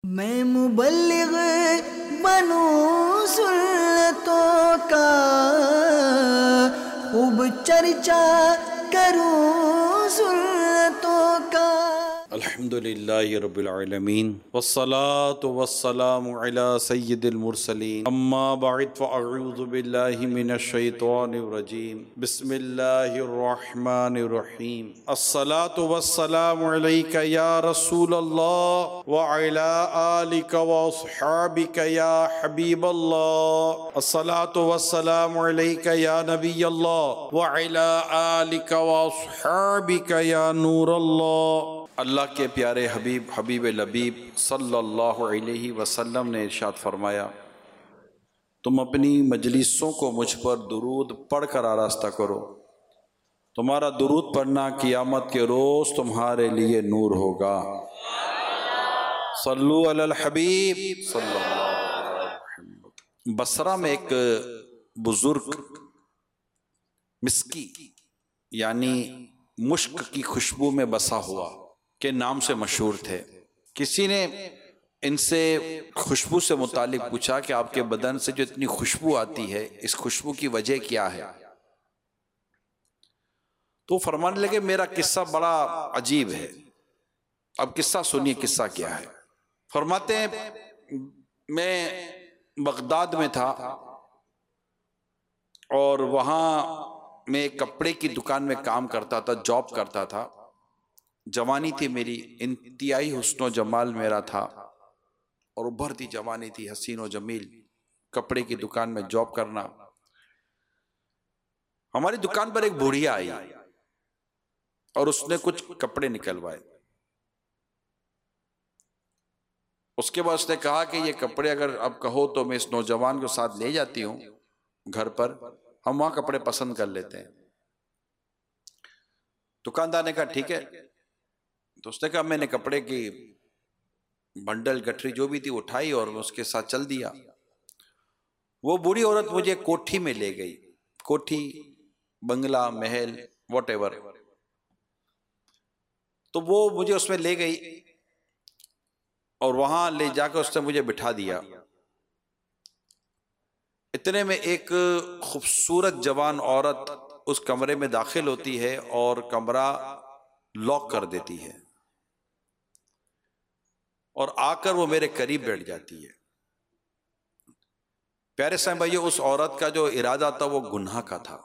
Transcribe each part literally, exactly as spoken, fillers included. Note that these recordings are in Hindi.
मैं मुबल्लिग बनूं सुन्नतों का, खूब चर्चा करूं सुन्नतों का। अल्हम्दुलिल्लाहि रब्बिल आलमीन वस्सलातु वस्सलामु अला सय्यिदिल मुरसलीन अम्मा बअद फ़अऊज़ु बिल्लाहि मिनश शैतानिर रजीम बिस्मिल्लाहिर रहमानिर रहीम अस्सलातु वस्सलामु अलैका या रसूलल्लाह व अला आलिका व अस्हाबिका या हबीबल्लाह अस्सलातु वस्सलामु अलैका या नबियल्लाह व अला आलिका व अस्हाबिका या नूरल्लाह। अल्लाह के प्यारे हबीब हबीब लबीब सल्लल्लाहु अलैहि वसल्लम ने इरशाद फरमाया, तुम अपनी मजलिसों को मुझ पर दुरूद पढ़कर आरास्ता करो, तुम्हारा दुरूद पढ़ना क़ियामत के रोज़ तुम्हारे लिए नूर होगा। सल्लु अलल हबीब सल्लल्लाहु अलैहि वसल्लम। बसरा में एक बुजुर्ग मिस्की यानी मुश्क की खुशबू में बसा हुआ के नाम से मशहूर थे। किसी ने इनसे खुशबू से मुतालिक पूछा कि आपके बदन से जो इतनी खुशबू आती है, इस खुशबू की वजह क्या है? तो फरमाने लगे, मेरा किस्सा बड़ा अजीब है। अब किस्सा सुनिए, किस्सा क्या है। फरमाते हैं, मैं बगदाद में था और वहां मैं कपड़े की दुकान में काम करता था, जॉब करता था। जवानी थी मेरी, इंतहाई हुस्नो जमाल मेरा था और उभरती जवानी थी, हसीनो जमील। कपड़े की दुकान में जॉब करना। हमारी दुकान पर एक बुढ़िया आई और उसने कुछ कपड़े निकलवाए। उसके बाद उसने कहा कि ये कपड़े अगर आप कहो तो मैं इस नौजवान को साथ ले जाती हूं घर पर, हम वहां कपड़े पसंद कर लेते हैं। दुकानदार ने कहा ठीक है। तो उसने कहा, मैंने कपड़े की बंडल गठरी जो भी थी उठाई और उसके साथ चल दिया। वो बूढ़ी औरत मुझे कोठी में ले गई। कोठी, बंगला, महल, वॉटेवर। तो वो मुझे उसमें ले गई और वहां ले जाकर उसने मुझे बिठा दिया। इतने में एक खूबसूरत जवान औरत उस कमरे में दाखिल होती है और कमरा लॉक कर देती है और आकर वो मेरे करीब बैठ जाती है। प्यारे साईं भाइयों, उस औरत का जो इरादा था वो गुनाह का था।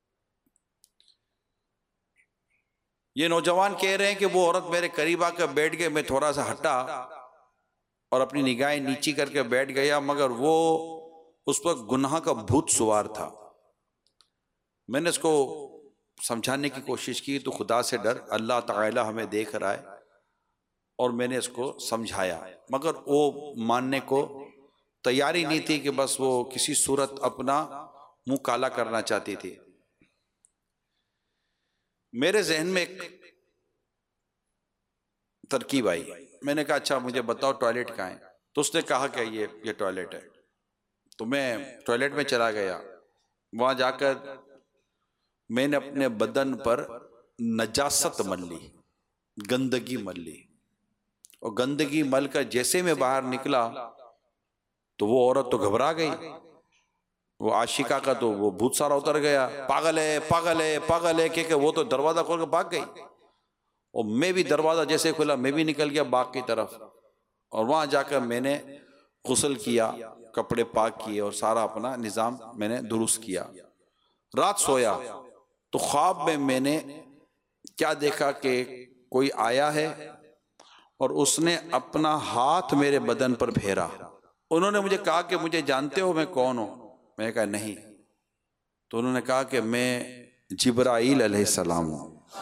ये नौजवान कह रहे हैं कि वो औरत मेरे करीब आकर बैठ गई, मैं थोड़ा सा हटा और अपनी निगाहें नीची करके बैठ गया, मगर वो उस पर गुनाह का भूत सवार था। मैंने उसको समझाने की कोशिश की, तो खुदा से डर, अल्लाह ताला हमें देख रहा है, और मैंने इसको समझाया, मगर वो मानने को तैयारी नहीं थी कि बस वो किसी सूरत अपना मुंह काला करना चाहती थी। मेरे जहन में एक तरकीब आई। मैंने कहा, अच्छा मुझे बताओ टॉयलेट कहाँ है? तो उसने कहा कि ये ये टॉयलेट है। तो मैं टॉयलेट में चला गया। वहां जाकर मैंने अपने बदन पर नजासत मल ली, गंदगी मल ली, और गंदगी मल कर जैसे मैं बाहर निकला तो वो औरत तो घबरा गई। वो आशिका का तो वो भूत सारा उतर गया। पागल है, पागल है, पागल है, के वो तो दरवाजा खोल कर भाग गई। और मैं भी दरवाजा जैसे खुला मैं भी निकल गया बाग की तरफ। और वहां जाकर मैंने गुस्ल किया, कपड़े पाक किए और सारा अपना निजाम मैंने दुरुस्त किया। रात सोया तो ख्वाब में मैंने क्या देखा कि कोई आया है और उसने अपना हाथ मेरे बदन पर फेरा। उन्होंने मुझे कहा कि मुझे जानते हो मैं कौन हूं? मैंने कहा नहीं। तो उन्होंने कहा कि मैं जिब्राइल अलैहिस्सलाम हूं।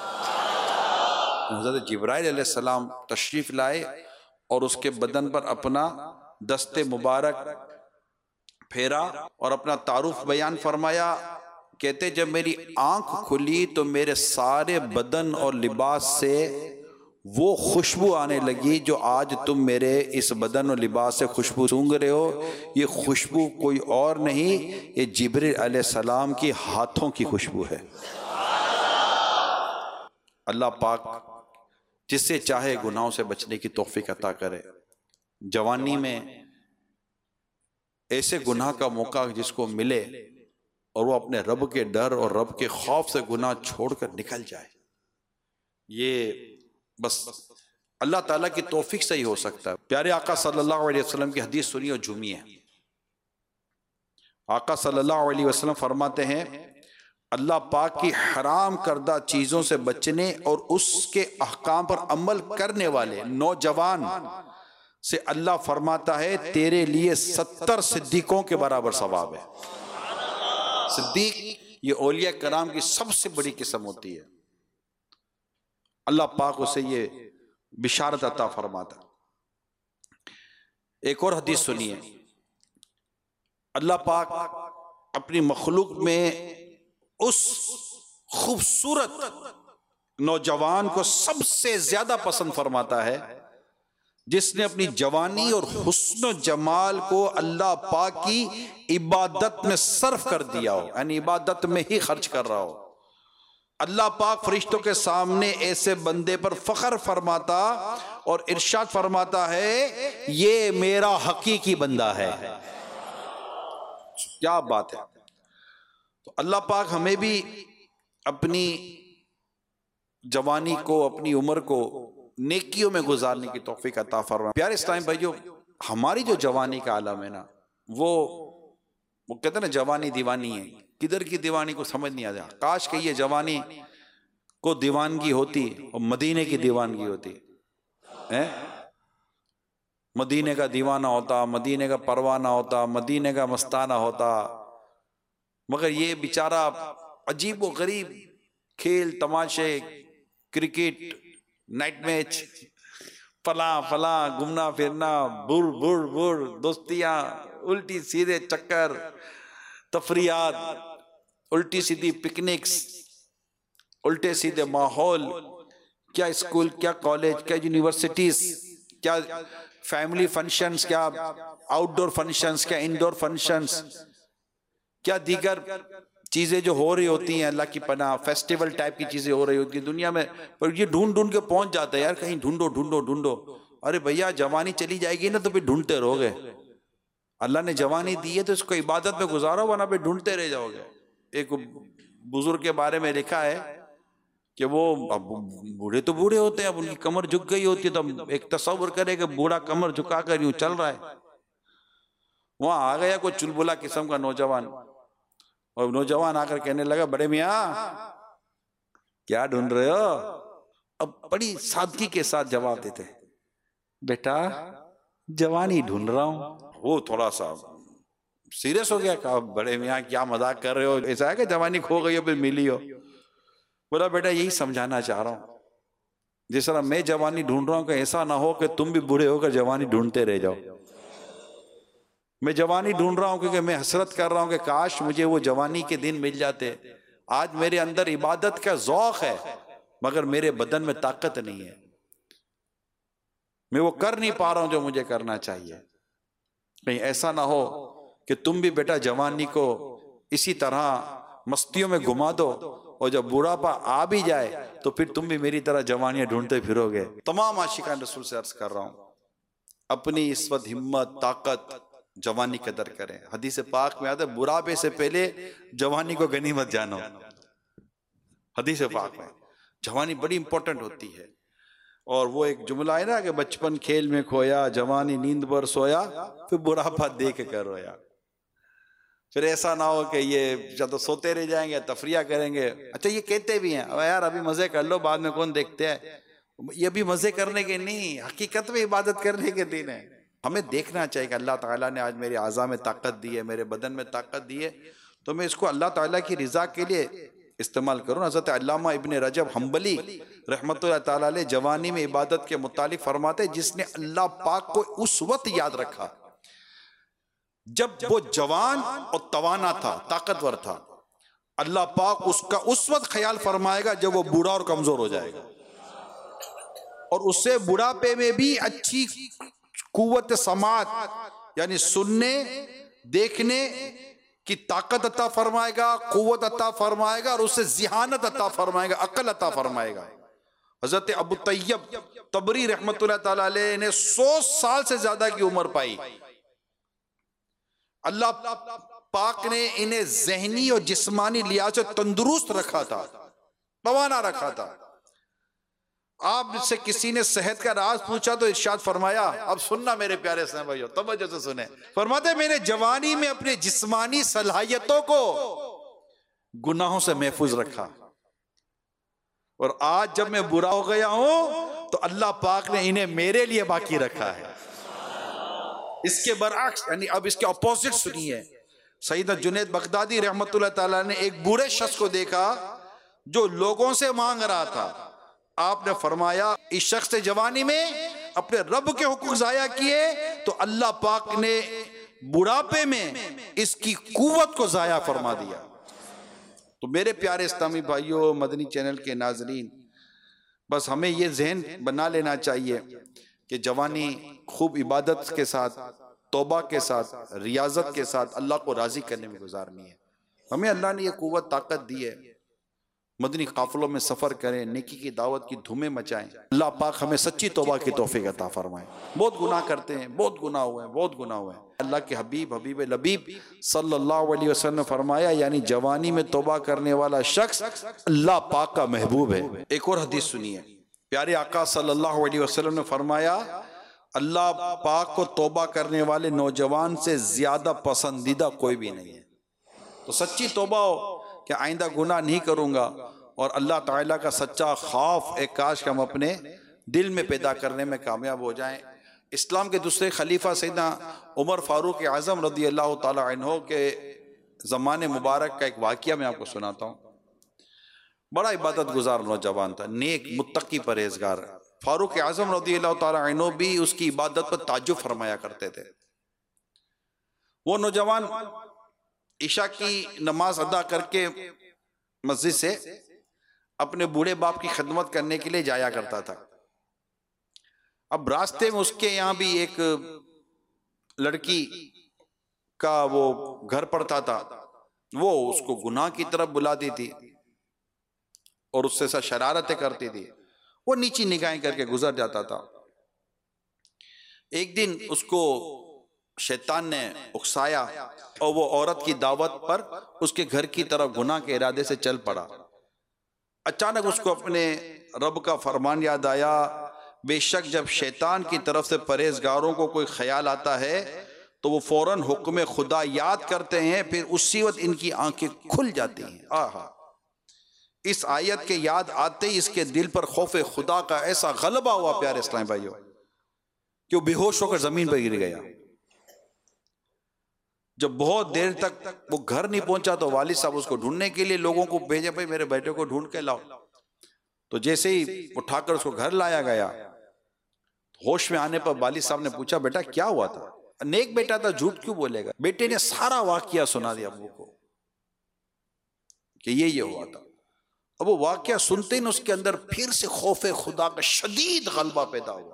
हज़रत जिब्राइल अलैहिस्सलाम तशरीफ लाए और उसके बदन पर अपना दस्ते मुबारक फेरा और अपना तारुफ बयान फरमाया। कहते जब मेरी आंख खुली तो मेरे सारे बदन और लिबास से वो खुशबू आने लगी जो आज तुम मेरे इस बदन और लिबास से खुशबू सूंघ रहे हो। ये खुशबू कोई और नहीं, ये जिब्रील अलैहिस्सलाम की हाथों की खुशबू है। अल्लाह पाक जिससे चाहे गुनाहों से बचने की तौफीक अता करे। जवानी में ऐसे गुनाह का मौका जिसको मिले और वो अपने रब के डर और रब के खौफ से गुनाह छोड़कर निकल जाए, ये बस अल्लाह ताला की तौफीक से ही हो सकता है। प्यारे आका सल्लल्लाहु अलैहि वसल्लम की हदीस सुनिए और झूमिए। आका सल्लल्लाहु अलैहि वसल्लम फरमाते हैं, अल्लाह पाक की हराम करदा चीजों से बचने और उसके अहकाम पर अमल करने वाले नौजवान से अल्लाह फरमाता है तेरे लिए सत्तर सिद्दीकों के बराबर सवाब है। सिद्दीक ये औलिया कराम की सबसे बड़ी किस्म होती है। अल्लाह पाक उसे ये बिशारत अता फरमाता। एक और हदीस सुनिए। अल्लाह पाक अपनी मखलूक में उस खूबसूरत नौजवान को सबसे ज्यादा पसंद फरमाता है जिसने अपनी जवानी और हुस्न जमाल को अल्लाह पाक की इबादत में सर्फ कर दिया हो, यानी इबादत में ही खर्च कर रहा हो। अल्लाह पाक फरिश्तों के सामने ऐसे बंदे पर फख्र फरमाता और इरशाद फरमाता है ये मेरा हकीकी बंदा है। क्या बात है। तो अल्लाह पाक हमें भी अपनी जवानी को, अपनी उम्र को नेकियों में गुजारने की तौफीक अता फरमाए। प्यारे इस्लाम भाइयों, हमारी जो जवानी का आलम है ना, वो वो कहते हैं ना जवानी दीवानी है। किधर की दीवानी को समझ नहीं आता। काश के ये जवानी को दीवानगी होती और मदीने की दीवानगी होती है। मदीने का दीवाना होता, मदीने का परवाना होता, मदीने का मस्ताना होता, मगर ये बेचारा अजीब व गरीब खेल तमाशे, क्रिकेट, नाइट मैच, फला फला, घूमना फिरना, बुर बुर बुर, दोस्तियां, उल्टी सीधे चक्कर, तफरियात, उल्टी सीधी पिकनिक्स, उल्टे सीधे माहौल, क्या स्कूल, क्या कॉलेज, क्या यूनिवर्सिटीज, क्या फैमिली फंक्शंस, क्या आउटडोर फंक्शंस, क्या इंडोर फंक्शंस, क्या दीगर चीजें जो हो रही होती हैं, अल्लाह की पनाह, फेस्टिवल टाइप की चीजें हो रही होती है दुनिया में। पर ये ढूंढ ढूंढ के पहुंच जाते हैं यार, कहीं ढूंढो ढूंढो ढूंढो। अरे भैया जवानी चली जाएगी ना तो फिर ढूंढते रहोगे। अल्लाह ने जवानी दी है तो इसको इबादत में गुजारो, वरना फिर ढूंढते रह जाओगे। एक बुजुर्ग के बारे में लिखा है कि वो बूढ़े तो बूढ़े होते हैं, अब उनकी कमर झुक गई होती है, तो एक तस्वर करे कि बूढ़ा कमर झुका कर यूं चल रहा है। वहां आ गया कोई चुलबुला किस्म का नौजवान, और नौजवान आकर कहने लगा बड़े मियाँ क्या ढूंढ रहे हो। अब बड़ी सादगी के साथ जवाब देते, बेटा जवानी ढूंढ रहा हूं। वो थोड़ा सा सीरियस हो गया, कहा बड़े मियाँ क्या मजाक कर रहे हो, ऐसा है कि जवानी खो गई हो फिर मिली हो। बोला बेटा यही समझाना चाह रहा हूं, जिस तरह मैं जवानी ढूंढ रहा हूं कि ऐसा ना हो कि तुम भी बूढ़े होकर जवानी ढूंढते रह जाओ। मैं जवानी ढूंढ रहा हूं क्योंकि मैं हसरत कर रहा हूं कि काश मुझे वो जवानी के दिन मिल जाते। आज मेरे अंदर इबादत का ज़ौक़ है मगर मेरे बदन में ताकत नहीं है, मैं वो कर नहीं पा रहा हूं जो मुझे करना चाहिए। कहीं ऐसा ना हो कि तुम भी बेटा जवानी को इसी तरह मस्तियों में घुमा दो और जब बुढ़ापा आ भी जाए तो फिर तुम भी मेरी तरह जवानियां ढूंढते फिरोगे। तमाम आशिकान रसूल से अर्ज कर रहा हूं, अपनी इस वक्त हिम्मत, ताकत, जवानी कदर करें। हदीस पाक में आता है बुढ़ापे से पहले जवानी को गनीमत जानो। हदीस पाक में जवानी बड़ी इंपॉर्टेंट होती है। और वो एक जुमला है ना कि बचपन खेल में खोया, जवानी नींद पर सोया, फिर बुढ़ापा देख कर रोया। फिर ऐसा ना हो कि ये या तो सोते रह जाएंगे, तफरिया करेंगे। अच्छा ये कहते भी हैं अब यार अभी मजे कर लो, बाद में कौन देखते हैं। ये भी मजे करने के नहीं, हकीकत में इबादत करने के दिन है। हमें देखना चाहिए कि अल्लाह ताला ने आज मेरे आज़ा में ताकत दी है, मेरे बदन में ताकत दी है, तो मैं इसको अल्लाह ताला की रिजा के लिए इस्तेमाल करूँ। हज़रत अल्लामा इब्न रजब हम्बली रहमतुल्लाह ताला अलैह जवानी में इबादत के मुतालिक फरमाते, जिसने अल्लाह पाक को उस वक्त याद रखा जब वो जवान और तवाना था, ताकतवर था, अल्लाह पाक उसका उस वक्त ख्याल फरमाएगा जब वो बूढ़ा और कमजोर हो जाएगा, और उससे बुढ़ापे में भी अच्छी कुव्वत समात यानी सुनने देखने की ताकत अता फरमाएगा, कुव्वत अता फरमाएगा, और उससे जिहानत अता फरमाएगा, अकल अता फरमाएगा। हजरत अबू तैयब तबरी रहमतुल्लाह ताला अलैह ने सौ साल से ज्यादा की उम्र पाई। अल्लाह पाक ने इन्हें ज़हनी और जिस्मानी लिहाज से तंदुरुस्त रखा था, तवाना रखा था। आपसे किसी ने सेहत का राज पूछा तो इरशाद फरमाया, अब सुनना मेरे प्यारे इस्लामी भाइयों, तवज्जो से सुने। फरमाते मैंने जवानी में अपने जिस्मानी सलाहियतों को गुनाहों से महफूज रखा, और आज जब मैं बुरा हो गया हूं तो अल्लाह पाक ने इन्हें मेरे लिए बाकी रखा है। इसके बरअक्स, यानी अब इसके ऑपोजिट सुनिए। सैयद जुनैद बगदादी रहमतुल्लाह ताला ने एक बूढ़े शख्स को देखा जो लोगों से मांग रहा था। आपने फरमाया, इस शख्स ने जवानी में अपने रब के हुक्म जाया किए तो अल्लाह पाक ने बुढ़ापे में इसकी कुव्वत को जाया फरमा दिया। तो मेरे प्यारे इस्लामी भाइयों, मदनी चैनल के नाजरीन, बस हमें ये जहन बना लेना चाहिए कि जवानी खूब इबादत के साथ, तौबा के साथ, रियाजत के साथ अल्लाह को राजी करने में गुजारनी है। हमें अल्लाह ने ये कुव्वत ताकत दी है, मदनी काफिलों में सफर करें, नेकी की दावत की धूमें मचाएं। अल्लाह पाक हमें सच्ची तौबा की तौफीक अता फरमाए। बहुत गुनाह करते हैं, बहुत गुनाह हुए हैं, बहुत गुनाह हुए हैं। अल्लाह के हबीब हबीब लबीब सल्लल्लाहु अलैहि वसल्लम ने फरमाया, यानी जवानी में तौबा करने वाला शख्स अल्लाह पाक का महबूब है। एक और हदीस सुनिए, प्यारे आका सल्लल्लाहु अलैहि वसल्लम ने फरमाया, अल्लाह पाक को तौबा करने वाले नौजवान से ज्यादा पसंदीदा कोई भी नहीं है। तो सच्ची तौबा हो कि आइंदा गुनाह नहीं करूंगा, और अल्लाह ताला का सच्चा खौफ एक काश हम अपने दिल में पैदा करने में कामयाब हो जाएं। इस्लाम के दूसरे खलीफा सैयदना उमर फारूक आज़म रदी अल्लाह ताला अन्हो के ज़माने मुबारक का एक वाक़या मैं आपको सुनाता हूँ। बड़ा इबादत गुजार नौजवान था, नेक मुत्तकी परहेजगार। फारूक आज़म रदी अल्लाह ताला अन्हो भी उसकी इबादत पर ताज्जुब फरमाया करते थे। वो नौजवान ईशा की नमाज अदा करके मस्जिद से अपने बूढ़े बाप की खिदमत करने के लिए जाया करता था। अब रास्ते में उसके यहाँ भी एक लड़की का वो घर पड़ता था, वो उसको गुनाह की तरफ बुलाती थी और उससे सा शरारतें करती थी। वो नीची निगाहें करके गुजर जाता था। एक दिन उसको शैतान ने उकसाया और वो औरत की दावत पर उसके घर की तरफ गुनाह के इरादे से चल पड़ा। अचानक उसको अपने रब का फरमान याद आया, बेशक जब शैतान की तरफ से परहेजगारों को कोई ख्याल आता है तो वो फौरन हुक्म खुदा याद करते हैं, फिर उसी वक्त इनकी आंखें खुल जाती हैं। आहा, इस आयत के याद आते ही इसके दिल पर खौफ खुदा का ऐसा गलबा हुआ प्यारे इस्लामी भाइयों कि वो बेहोश होकर जमीन पर गिर गया। जब बहुत देर तक वो घर नहीं पहुंचा तो वालिद साहब उसको ढूंढने के लिए लोगों को भेजे, भाई मेरे बेटे को ढूंढ के लाओ। तो जैसे ही उठाकर उसको घर लाया गया, होश में आने पर वालिद साहब ने पूछा, बेटा क्या हुआ था? नेक बेटा था, झूठ क्यों बोलेगा? बेटे ने सारा वाकया सुना दिया अब्बू को कि ये ये हुआ था। अब वो वाकया सुनते ही उसके अंदर फिर से खौफ खुदा का शदीद गलबा पैदा हुआ।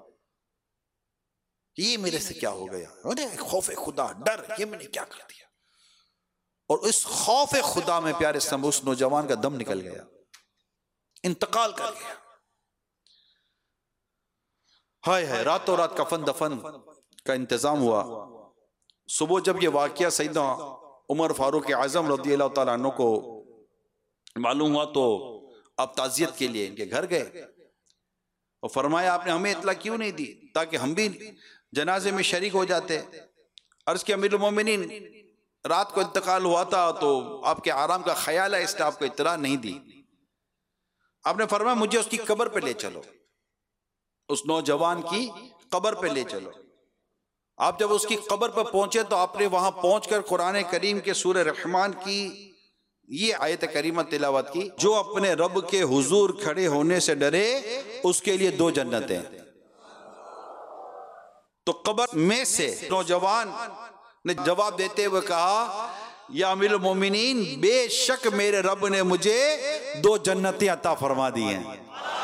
ये मेरे से क्या हो गया? अरे खौफ खुदा, डर, ये मैंने क्या कर दिया? और इस खौफ खुदा में प्यारे सब उस नौजवान का दम निकल गया, इंतकाल कर गया। हाय हाय, रातों रात कफन दफन का इंतजाम हुआ। सुबह जब ये वाकया सैयदना उमर फारूक आज़म रज़ी अल्लाह तआला अन्हु को मालूम हुआ तो अब ताज़ियत के लिए इनके घर गए और फरमाया, आपने हमें इतला क्यों नहीं दी ताकि हम भी जनाजे में शरीक हो जाते? अर्ज के अमीरुल मोमिनीन, रात को इंतकाल हुआ था तो आपके आराम का ख्याल है, इसने आपको इतला नहीं दी। आपने फरमाया, मुझे उसकी कब्र पे ले चलो, उस नौजवान की कब्र पे ले चलो। आप जब उसकी कब्र पर पहुंचे तो आपने वहां पहुंचकर कुरान करीम के सूरह रहमान की ये आयत करीमा तिलावत की, जो अपने रब के हुजूर खड़े होने से डरे उसके लिए दो जन्नतें। तो कब्र में से नौजवान ने जवाब देते हुए कहा, या अमीरुल मोमिनीन, बेशक मेरे रब ने मुझे दो जन्नतें अता फरमा दी हैं।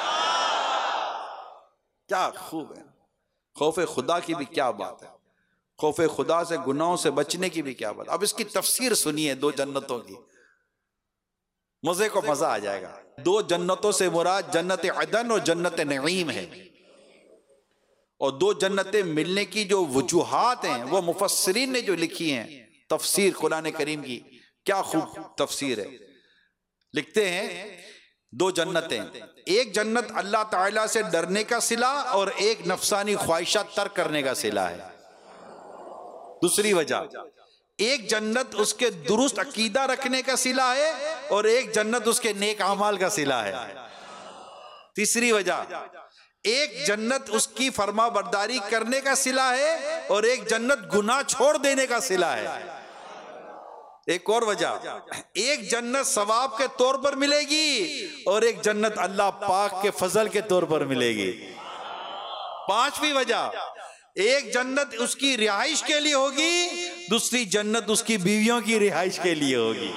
क्या खूब है, खौफ खुदा की भी क्या बात है, खौफ खुदा से गुनाहों से बचने की भी क्या बात। अब इसकी तफसीर सुनिए दो जन्नतों की। मजे को मजा आ जाएगा। दो जन्नतों से मुराद जन्नत अदन और जन्नत नईम है, और दो जन्नतें मिलने की जो वजूहात हैं वो मुफस्सिरीन ने जो लिखी हैं, तफसीर कुरान करीम की क्या खूब तफसीर है। लिखते हैं दो जन्नतें, एक जन्नत अल्लाह ताला से डरने का सिला और एक नफसानी ख्वाहिशात तर्क करने का सिला है। दूसरी वजह, एक जन्नत उसके दुरुस्त अकीदा रखने का सिला है और एक जन्नत उसके नेक अमाल का सिला है। तीसरी वजह, एक जन्नत उसकी फरमा बरदारी करने का सिला है और एक जन्नत गुनाह छोड़ देने का सिला है। एक और वजह, एक जन्नत सवाब के तौर पर मिलेगी और एक जन्नत अल्लाह पाक के फजल के तौर पर मिलेगी। पांचवी वजह, एक जन्नत उसकी रिहाइश के लिए होगी, दूसरी जन्नत उसकी बीवियों की रिहाइश के लिए होगी।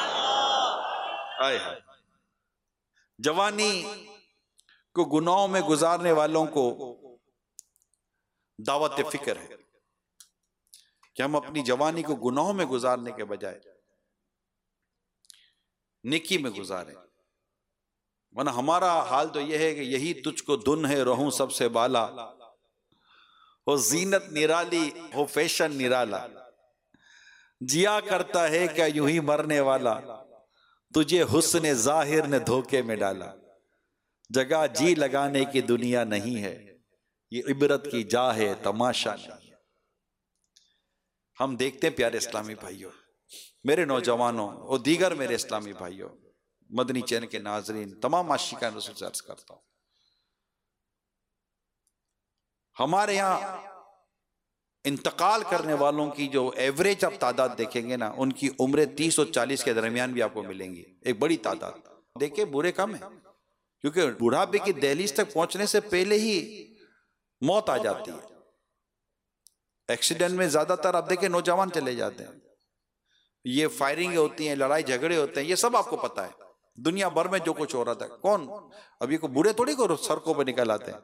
आए हाय, जवानी को गुनाहों में गुजारने वालों को दावत फिक्र है कि हम अपनी जवानी को गुनाहों में गुजारने के बजाय नेकी में गुजारें, वरना हमारा हाल तो यह है कि यही तुझको धुन है रहूं सबसे बाला, हो जीनत निराली हो फैशन निराला, जिया करता है क्या यूं ही मरने वाला, तुझे हुस्न जाहिर ने धोखे में डाला, जगह जी लगाने की दुनिया नहीं है, ये इबरत की जा है तमाशा नहीं है। हम देखते हैं प्यारे इस्लामी भाइयों, मेरे नौजवानों और दीगर मेरे इस्लामी भाइयों, मदनी चैनल के नाजरीन, तमाम आशिकान रसूल से अर्ज करता हूं, हमारे यहाँ इंतकाल करने वालों की जो एवरेज आप तादाद देखेंगे ना, उनकी उम्र तीस और चालीस के दरमियान भी आपको मिलेंगी, एक बड़ी तादाद। देखिए बुरे कम है, क्योंकि बुढ़ापे की दहलीज तक पहुंचने से पहले ही मौत आ जाती है। एक्सीडेंट में ज्यादातर आप देखें नौजवान चले जाते हैं, ये फायरिंग होती हैं, लड़ाई झगड़े होते हैं, ये सब आपको पता है। दुनिया भर में जो कुछ हो रहा था, कौन अभी को बूढ़े थोड़ी को सड़कों पर निकल आते हैं,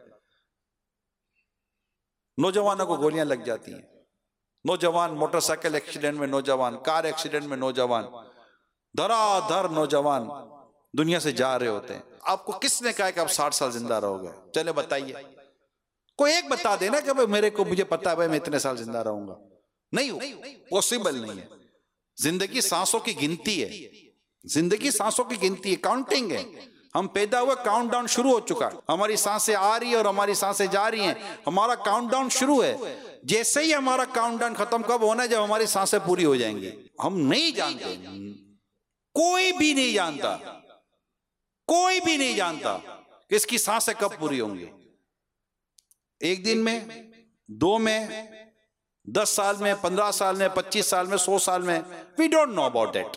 नौजवानों को गोलियां लग जाती हैं, नौजवान मोटरसाइकिल एक्सीडेंट में नौजवान, कार एक्सीडेंट में नौजवान, धड़ाधड़ नौजवान दुनिया से जा रहे होते हैं। आपको किसने कहा कि आप साठ साल जिंदा रहोगे? चले बताइए, कोई एक बता देना कि भाई मेरे को मुझे पता है भाई मैं इतने साल जिंदा रहूंगा। नहीं, पॉसिबल नहीं है। जिंदगी सांसों की गिनती है, जिंदगी सांसों की गिनती है, काउंटिंग है। हम पैदा हुए, काउंटडाउन शुरू हो चुका, हमारी सांसें आ रही है और हमारी सांसें जा रही हैं, हमारा काउंटडाउन शुरू है। जैसे ही हमारा काउंटडाउन खत्म कब होना है? जब हमारी सांसें पूरी हो जाएंगी। हम नहीं जानते, कोई भी नहीं जानता, कोई भी नहीं जानता कि इसकी सांसें कब पूरी होंगी। एक दिन में, दो में, दस साल में, पंद्रह साल में, पच्चीस साल में, सौ साल में, we don't know about that.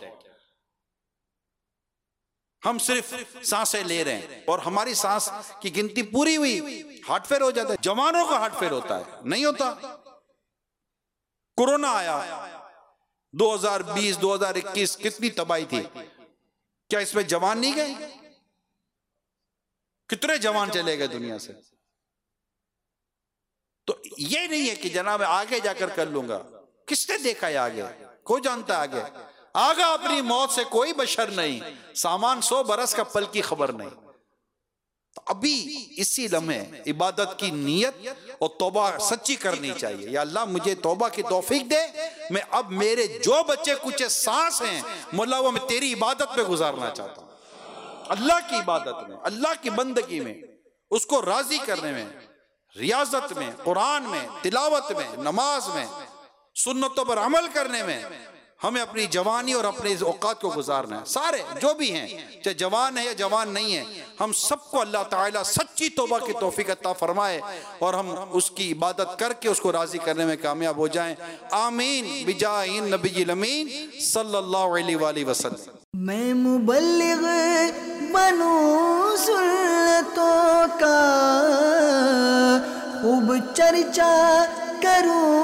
हम सिर्फ सांसें ले रहे हैं और हमारी सांस की गिनती पूरी हुई, हार्ट फेल हो जाता है। जवानों का हार्ट फेल होता है, नहीं होता। कोरोना आया दो हज़ार बीस, दो हज़ार इक्कीस, कितनी तबाही थी, क्या इसमें जवान नहीं गए? कितने जवान चले गए दुनिया से। तो ये नहीं है कि जनाब आगे जाकर कर लूंगा, किसने देखा है आगे? कोई जानता है आगे? आगा अपनी मौत से कोई बशर नहीं, सामान सौ बरस का पल की खबर नहीं। तो अभी इसी लम्हे इबादत की नियत और तौबा सच्ची करनी चाहिए। या अल्लाह मुझे तौबा की तौफीक दे, मैं अब मेरे जो बच्चे कुछ सांस हैं मौला वो मैं तेरी इबादत में गुजारना चाहता हूं, अल्लाह की इबादत में, अल्लाह की बंदगी में, उसको राजी करने में, रियाजत में, कुरान में, तिलावत में, नमाज में, सुन्नतों पर अमल करने में हमें अपनी जवानी और अपने इस औकात को गुजारना है। सारे जो भी हैं, चाहे जवान है या जवान नहीं है, हम सबको अल्लाह ताला सच्ची तौबा की तौफीक अता फरमाए और हम उसकी इबादत करके उसको राजी करने में कामयाब हो जाएं। आमीन बिजाए नबी अमीन सल्लल्लाहु अलैहि वसल्लम। मैं मुबल्लिग बनूं सुन्नतों का, खूब चर्चा करूं